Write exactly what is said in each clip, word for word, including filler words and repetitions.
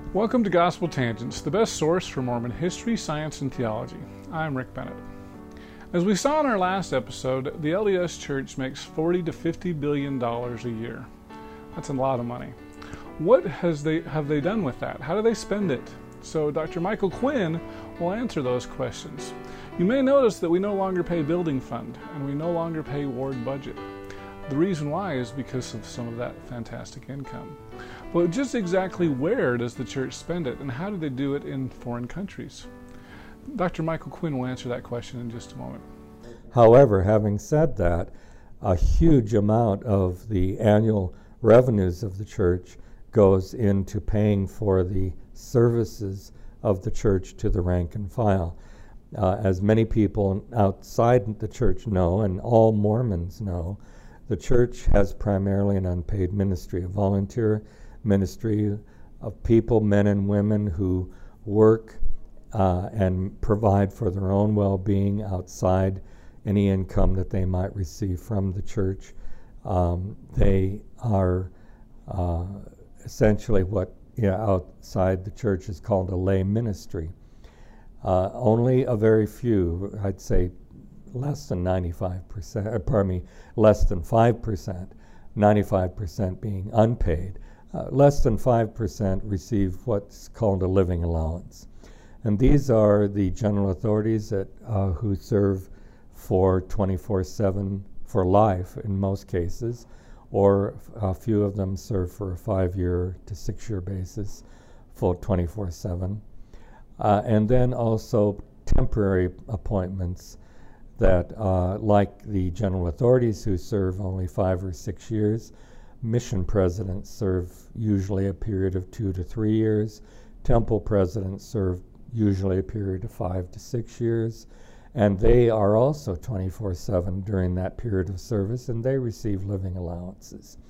Welcome to Gospel Tangents, the best source for Mormon history, science, and theology. I'm Rick Bennett. As we saw in our last episode, the L D S Church makes forty to fifty billion dollars a year. That's a lot of money. What has they have they done with that? How do they spend it? So Doctor Michael Quinn will answer those questions. You may notice that we no longer pay building fund, and we no longer pay ward budget. The reason why is because of some of that fantastic income. But just exactly where does the church spend it, and how do they do it in foreign countries? Doctor Michael Quinn will answer that question in just a moment. However, having said that, a huge amount of the annual revenues of the church goes into paying for the services of the church to the rank and file. Uh, as many people outside the church know, and all Mormons know, the church has primarily an unpaid ministry, a volunteer ministry of people, men and women, who work uh, and provide for their own well-being outside any income that they might receive from the church. Um, they are uh, essentially what you know, outside the church is called a lay ministry. Uh, only a very few, I'd say less than ninety-five percent, uh, pardon me, less than five percent, ninety-five percent being unpaid. Uh, less than five percent receive what's called a living allowance. And these are the general authorities that uh, who serve for twenty-four seven for life in most cases, or a few of them serve for a five-year to six-year basis, full twenty-four seven. Uh, and then also temporary appointments that, uh, like the general authorities who serve only five or six years, mission presidents serve usually a period of two to three years, temple presidents serve usually a period of five to six years, and they are also twenty-four seven during that period of service, and they receive living allowances.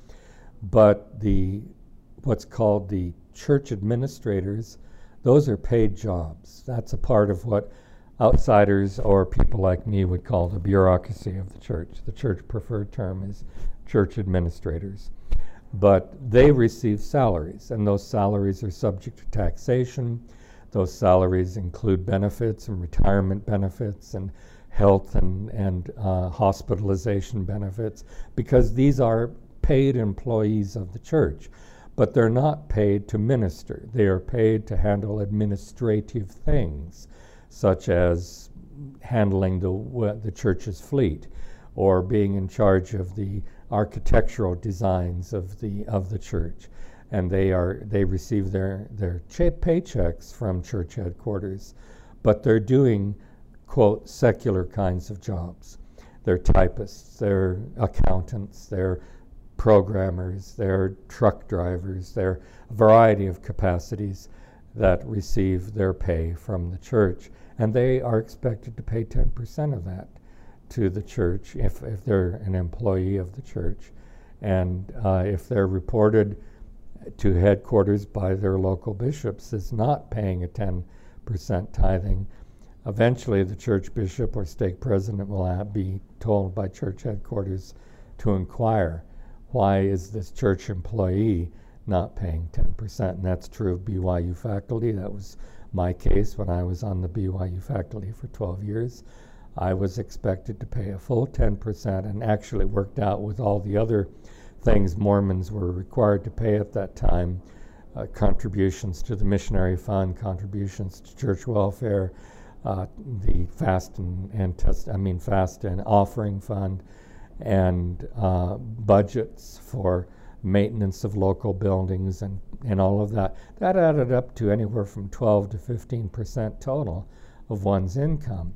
But the what's called the church administrators, those are paid jobs. That's a part of what outsiders or people like me would call the bureaucracy of the church. The church preferred term is church administrators. But they receive salaries, and those salaries are subject to taxation. Those salaries include benefits and retirement benefits and health and, and uh, hospitalization benefits, because these are paid employees of the church. But they're not paid to minister. They are paid to handle administrative things, such as handling the, the church's fleet, or being in charge of the architectural designs of the of the church. And they are they receive their their cha- paychecks from church headquarters, but they're doing, quote, secular kinds of jobs. They're typists, they're accountants, they're programmers, they're truck drivers, they're a variety of capacities that receive their pay from the church. And they are expected to pay ten percent of that to the church if, if they're an employee of the church. And uh, if they're reported to headquarters by their local bishops as not paying a ten percent tithing, eventually the church bishop or stake president will have, be told by church headquarters to inquire, why is this church employee not paying ten percent? And that's true of B Y U faculty. That was my case when I was on the B Y U faculty for twelve years. I was expected to pay a full ten percent, and actually worked out with all the other things Mormons were required to pay at that time, uh, contributions to the missionary fund, contributions to church welfare, uh, the fast and, and test, I mean fast and offering fund, and uh, budgets for maintenance of local buildings and, and all of that. That added up to anywhere from twelve to fifteen percent total of one's income.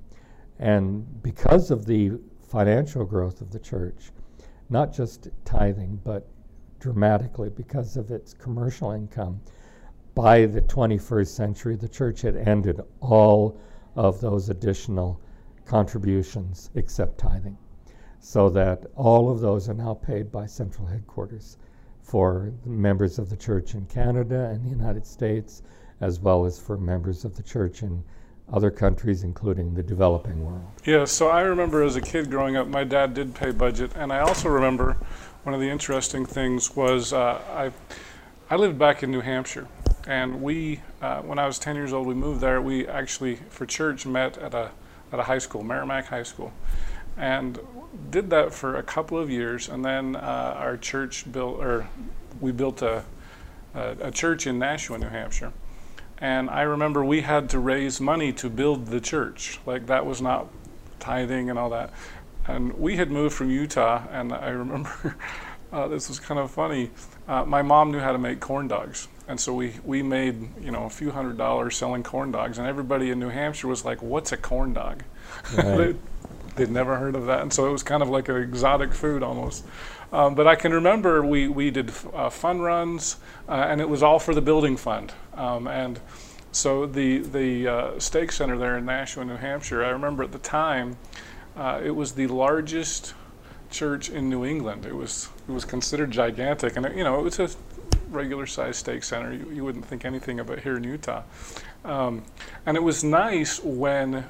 And because of the financial growth of the church, not just tithing, but dramatically because of its commercial income, by the twenty-first century, the church had ended all of those additional contributions except tithing, so that all of those are now paid by central headquarters for members of the church in Canada and the United States, as well as for members of the church in other countries, including the developing world. Yeah, so I remember as a kid growing up, my dad did pay budget, and I also remember one of the interesting things was uh, I I lived back in New Hampshire, and we, uh, when I was ten years old, we moved there. We actually, for church, met at a at a high school, Merrimack High School, and did that for a couple of years. And then uh, our church built, or we built a, a a church in Nashua, New Hampshire. And I remember we had to raise money to build the church. Like, that was not tithing and all that. And we had moved from Utah, and I remember uh, this was kind of funny. Uh, my mom knew how to make corn dogs, and so we we made you know a few hundred dollars selling corn dogs, and everybody in New Hampshire was like, "What's a corn dog?" Right. they, they'd never heard of that, and so it was kind of like an exotic food almost. Um, but I can remember we we did uh, fun runs, uh, and it was all for the building fund. Um, and so the the uh, Stake Center there in Nashua, New Hampshire, I remember at the time, uh, it was the largest church in New England. It was it was considered gigantic, and it, you know it was a regular sized stake center. You, you wouldn't think anything about here in Utah. Um, and it was nice when,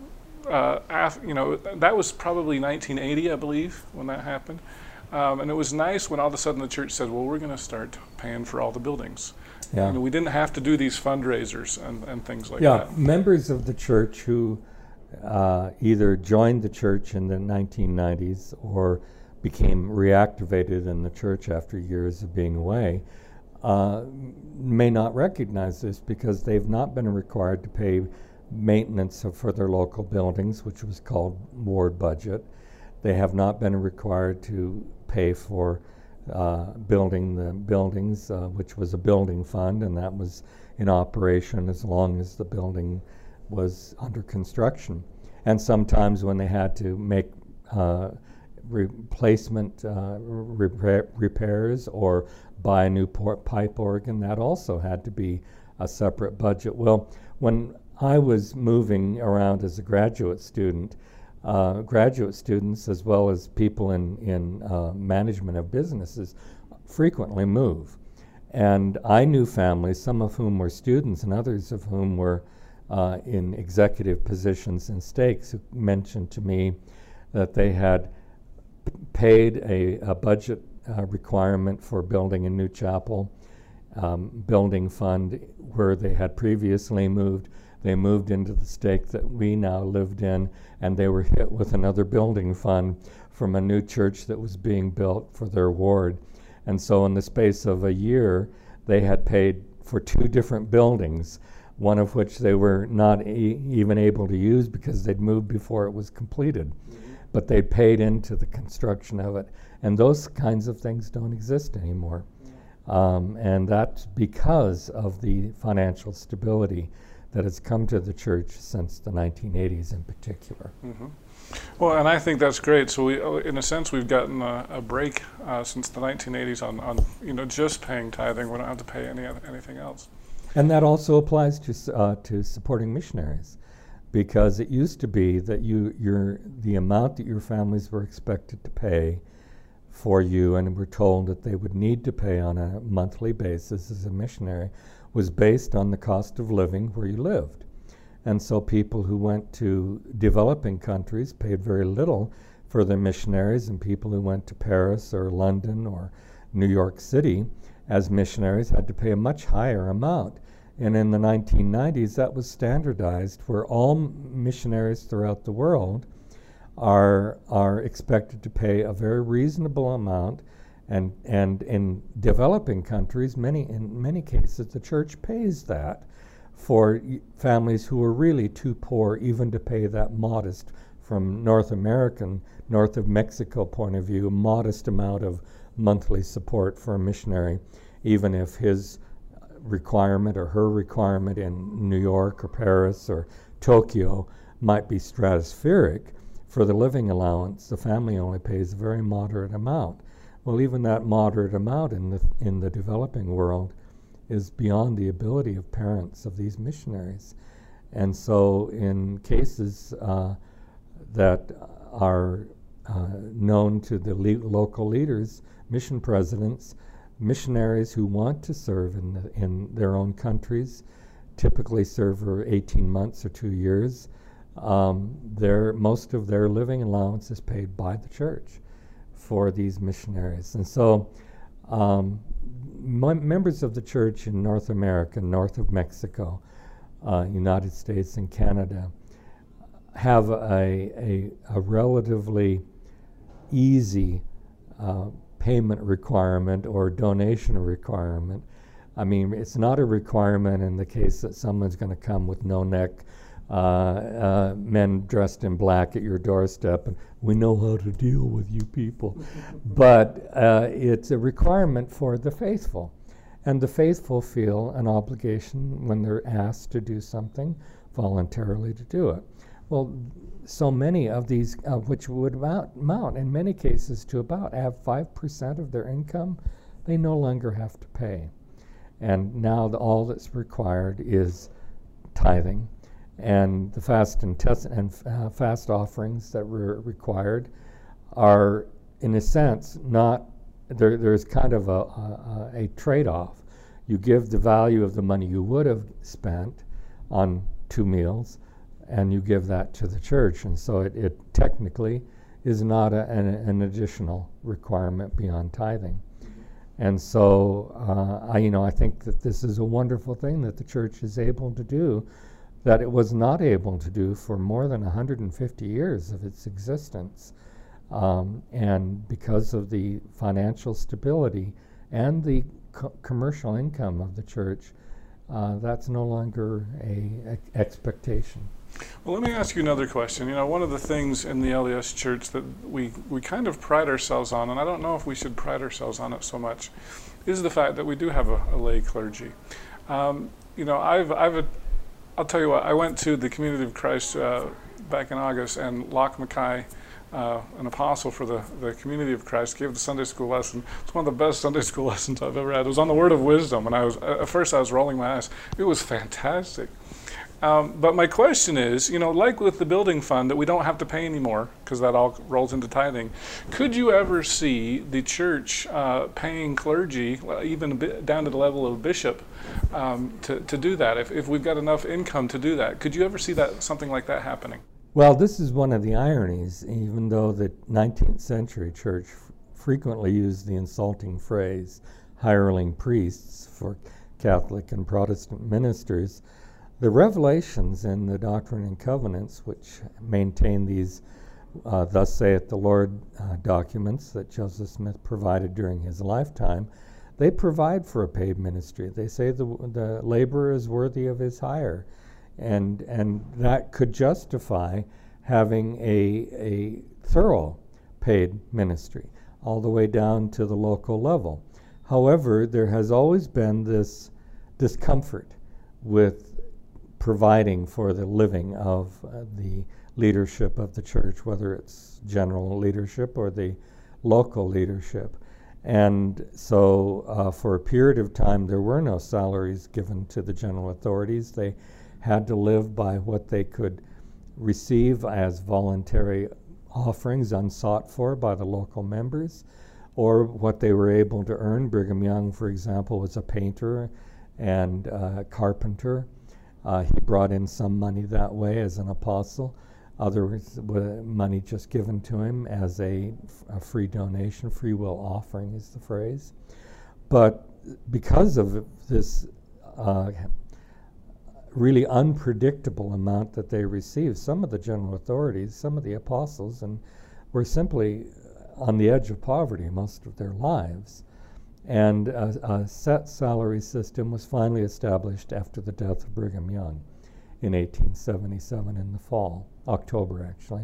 uh, af, you know, that was probably nineteen eighty, I believe, when that happened. Um, and it was nice when all of a sudden the church said, well, we're going to start paying for all the buildings. Yeah. And we didn't have to do these fundraisers and, and things like yeah, that. Yeah, members of the church who uh, either joined the church in the nineteen nineties or became reactivated in the church after years of being away uh, may not recognize this because they've not been required to pay maintenance for their local buildings, which was called ward budget. They have not been required to pay for uh, building the buildings, uh, which was a building fund, and that was in operation as long as the building was under construction. And sometimes when they had to make uh, replacement uh, repair, repairs or buy a new port pipe organ, that also had to be a separate budget. Well, when I was moving around as a graduate student, uh, graduate students as well as people in, in uh, management of businesses frequently move. And I knew families, some of whom were students and others of whom were uh, in executive positions in stakes, who mentioned to me that they had paid a, a budget uh, requirement for building a new chapel, um, building fund where they had previously moved. They moved into the stake that we now lived in, and they were hit with another building fund from a new church that was being built for their ward. And so in the space of a year, they had paid for two different buildings, one of which they were not e- even able to use because they'd moved before it was completed. Mm-hmm. But they paid into the construction of it. And those kinds of things don't exist anymore. Mm-hmm. Um, and that's because of the financial stability that has come to the church since the nineteen eighties in particular. Mm-hmm. Well, and I think that's great. So we, in a sense, we've gotten a, a break uh, since the nineteen eighties on, on, you know, just paying tithing. We don't have to pay any other, anything else. And that also applies to uh, to supporting missionaries, because it used to be that you your the amount that your families were expected to pay for you, and were told that they would need to pay on a monthly basis as a missionary, was based on the cost of living where you lived. And so people who went to developing countries paid very little for their missionaries, and people who went to Paris or London or New York City as missionaries had to pay a much higher amount. And in the nineteen nineties, that was standardized, where all missionaries throughout the world are are expected to pay a very reasonable amount. And and in developing countries, many in many cases, the church pays that for y- families who are really too poor even to pay that modest, from North American, north of Mexico point of view, modest amount of monthly support for a missionary, even if his requirement or her requirement in New York or Paris or Tokyo might be stratospheric. For the living allowance, the family only pays a very moderate amount. Well, even that moderate amount in the in the developing world is beyond the ability of parents of these missionaries. And so in cases uh, that are uh, known to the le- local leaders, mission presidents, missionaries who want to serve in the, in their own countries, typically serve for eighteen months or two years, um, their, most of their living allowance is paid by the church for these missionaries. And so um, m- members of the church in North America, north of Mexico, uh, United States and Canada, have a, a, a relatively easy uh, payment requirement or donation requirement. I mean, it's not a requirement in the case that someone's going to come with no neck, uh, uh, men dressed in black at your doorstep, and we know how to deal with you people. But uh, it's a requirement for the faithful. And the faithful feel an obligation when they're asked to do something voluntarily to do it. Well, so many of these, uh, which would amount, amount in many cases to about have five percent of their income, they no longer have to pay. And now the, all that's required is tithing. And the fast and, tes- and uh, fast offerings that were required are, in a sense, not, there, there's kind of a, a, a trade-off. You give the value of the money you would have spent on two meals, and you give that to the church. And so it, it technically is not a, an, an additional requirement beyond tithing. And so, uh, I, you know, I think that this is a wonderful thing that the church is able to do, that it was not able to do for more than one hundred fifty years of its existence. Um, and because of the financial stability and the co- commercial income of the church, uh, that's no longer a, a expectation. Well, let me ask you another question. You know, one of the things in the L D S Church that we, we kind of pride ourselves on, and I don't know if we should pride ourselves on it so much, is the fact that we do have a, a lay clergy. Um, you know, I've, I've, a, I'll tell you what, I went to the Community of Christ uh, back in August, and Locke Mackay, uh, an apostle for the, the Community of Christ, gave the Sunday school lesson. It's one of the best Sunday school lessons I've ever had. It was on the Word of Wisdom, and I was, at first I was rolling my eyes. It was fantastic. Um, but my question is, you know, like with the building fund that we don't have to pay anymore because that all rolls into tithing, could you ever see the church uh, paying clergy, even a bit down to the level of bishop, um, to, to do that? If, if we've got enough income to do that, could you ever see that something like that happening? Well, this is one of the ironies, even though the nineteenth century church f- frequently used the insulting phrase hireling priests for Catholic and Protestant ministers. The revelations in the Doctrine and Covenants, which maintain these uh, thus saith the Lord uh, documents that Joseph Smith provided during his lifetime, they provide for a paid ministry. They say the, the laborer is worthy of his hire. And, and that could justify having a, a thorough paid ministry all the way down to the local level. However, there has always been this discomfort with providing for the living of uh, the leadership of the church, whether it's general leadership or the local leadership. And so uh, for a period of time, there were no salaries given to the general authorities. They had to live by what they could receive as voluntary offerings unsought for by the local members, or what they were able to earn. Brigham Young, for example, was a painter and a carpenter. Uh, he brought in some money that way as an apostle. Others, uh, money just given to him as a, a free donation, free will offering is the phrase. But because of this uh, really unpredictable amount that they received, some of the general authorities, some of the apostles, and were simply on the edge of poverty most of their lives. And a, a set salary system was finally established after the death of Brigham Young in eighteen seventy-seven in the fall, October actually.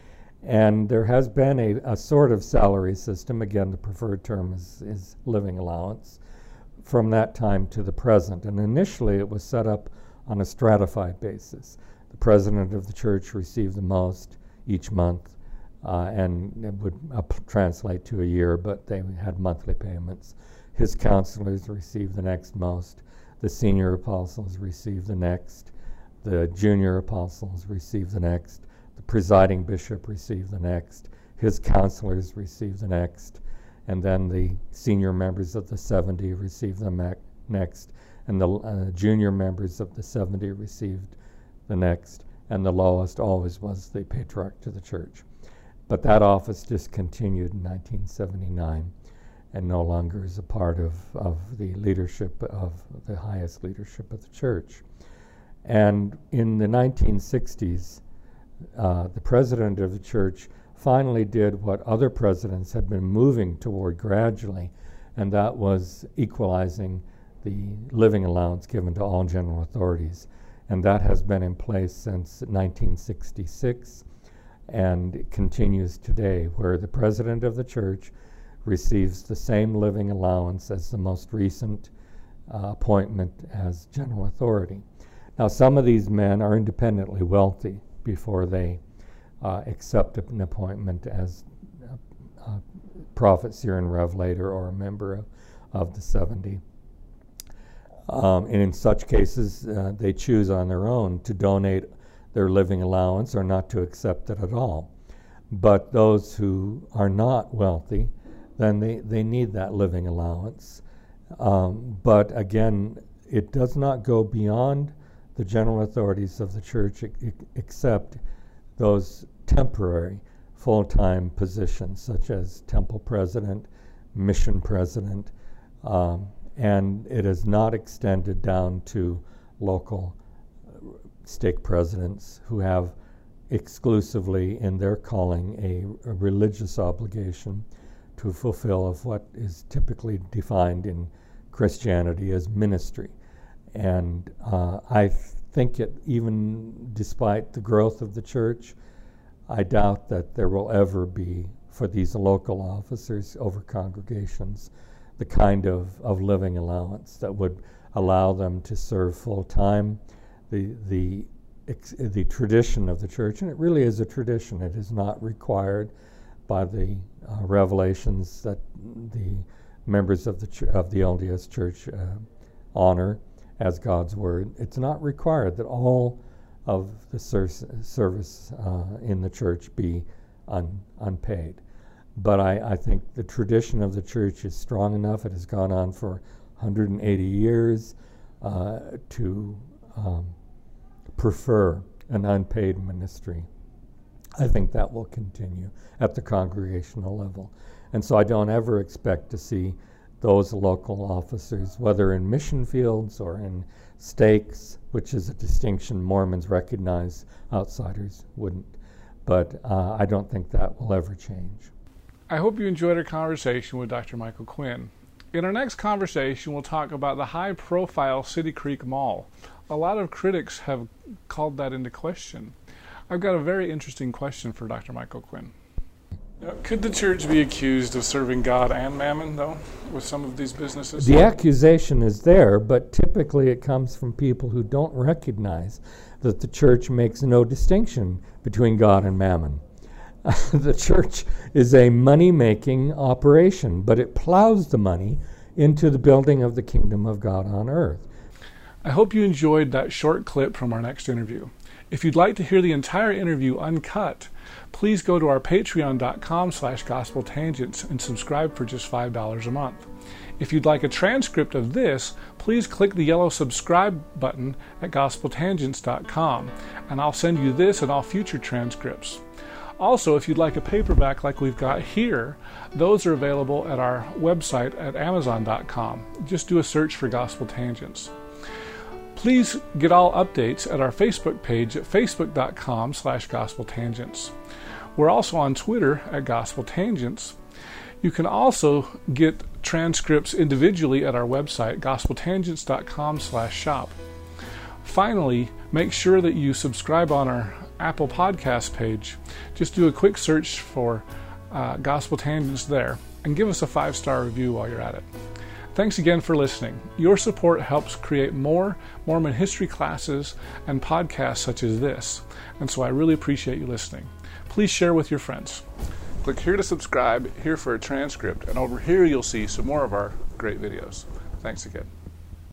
And there has been a, a sort of salary system, again the preferred term is, is living allowance, from that time to the present. And initially it was set up on a stratified basis. The president of the church received the most each month, uh, and it would uh, translate to a year, but they had monthly payments. His counselors received the next most. The senior apostles received the next. The junior apostles received the next. The presiding bishop received the next. His counselors received the next. And then the senior members of the seventy received the me- next. And the uh, junior members of the seventy received the next. And the lowest always was the patriarch to the church. But that office discontinued in nineteen seventy-nine. and no longer is a part of, of the leadership, of the highest leadership of the church. And in the nineteen sixties, uh, the president of the church finally did what other presidents had been moving toward gradually, and that was equalizing the living allowance given to all general authorities. And that has been in place since nineteen sixty-six, and it continues today, where the president of the church receives the same living allowance as the most recent uh, appointment as general authority. Now, some of these men are independently wealthy before they uh, accept an appointment as a, a prophet, seer, and revelator, or a member of, of the seventy. Um, and in such cases, uh, they choose on their own to donate their living allowance or not to accept it at all. But those who are not wealthy, then they, they need that living allowance. Um, but again, it does not go beyond the general authorities of the church, e- except those temporary full-time positions, such as temple president, mission president, um, and it is not extended down to local stake presidents who have exclusively in their calling a, a religious obligation to fulfill of what is typically defined in Christianity as ministry. And uh, I think it, even despite the growth of the church, I doubt that there will ever be, for these local officers over congregations, the kind of, of living allowance that would allow them to serve full time. The, the, ex, the tradition of the church, and it really is a tradition, it is not required by the uh, revelations that the members of the ch- of the L D S Church uh, honor as God's word. It's not required that all of the ser- service uh, in the church be un- unpaid. But I, I think the tradition of the church is strong enough. It has gone on for one hundred eighty years uh, to um, prefer an unpaid ministry. I think that will continue at the congregational level. And so I don't ever expect to see those local officers, whether in mission fields or in stakes, which is a distinction Mormons recognize, outsiders wouldn't. But uh, I don't think that will ever change. I hope you enjoyed our conversation with Doctor Michael Quinn. In our next conversation, we'll talk about the high-profile City Creek Mall. A lot of critics have called that into question. I've got a very interesting question for Doctor Michael Quinn. Now, could the church be accused of serving God and mammon, though, with some of these businesses? The accusation is there, but typically it comes from people who don't recognize that the church makes no distinction between God and mammon. The church is a money-making operation, but it plows the money into the building of the kingdom of God on earth. I hope you enjoyed that short clip from our next interview. If you'd like to hear the entire interview uncut, please go to our patreon.com slash gospel tangents and subscribe for just five dollars a month. If you'd like a transcript of this, please click the yellow subscribe button at gospel tangents dot com, and I'll send you this and all future transcripts. Also, if you'd like a paperback like we've got here, those are available at our website at amazon dot com. Just do a search for Gospel Tangents. Please get all updates at our Facebook page at facebook.com slash gospel tangents. We're also on Twitter at Gospel Tangents. You can also get transcripts individually at our website, gospel tangents dot com slash shop. Finally, make sure that you subscribe on our Apple Podcast page. Just do a quick search for uh, Gospel Tangents there and give us a five-star review while you're at it. Thanks again for listening. Your support helps create more Mormon history classes and podcasts such as this, and so I really appreciate you listening. Please share with your friends. Click here to subscribe, here for a transcript, and over here you'll see some more of our great videos. Thanks again.